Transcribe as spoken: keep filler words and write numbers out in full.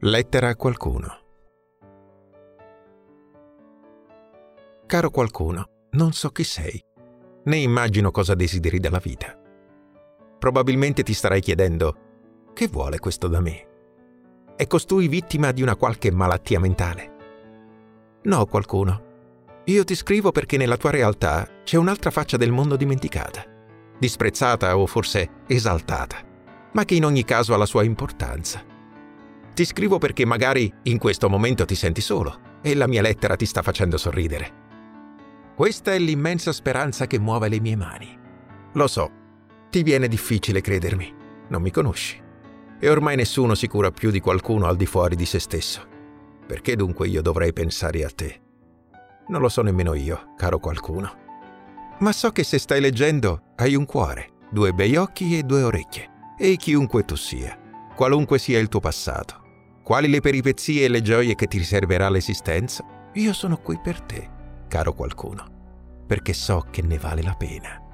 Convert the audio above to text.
Lettera a qualcuno. Caro qualcuno, non so chi sei, né immagino cosa desideri dalla vita. Probabilmente ti starai chiedendo: che vuole questo da me? È costui vittima di una qualche malattia mentale? No, qualcuno. Io ti scrivo perché nella tua realtà c'è un'altra faccia del mondo dimenticata, disprezzata o forse esaltata, ma che in ogni caso ha la sua importanza. Ti scrivo perché magari in questo momento ti senti solo e la mia lettera ti sta facendo sorridere. Questa è l'immensa speranza che muove le mie mani. Lo so, ti viene difficile credermi, non mi conosci. E ormai nessuno si cura più di qualcuno al di fuori di se stesso. Perché dunque io dovrei pensare a te? Non lo so nemmeno io, caro qualcuno. Ma so che se stai leggendo hai un cuore, due bei occhi e due orecchie. E chiunque tu sia, qualunque sia il tuo passato, quali le peripezie e le gioie che ti riserverà l'esistenza, io sono qui per te, caro qualcuno, perché so che ne vale la pena.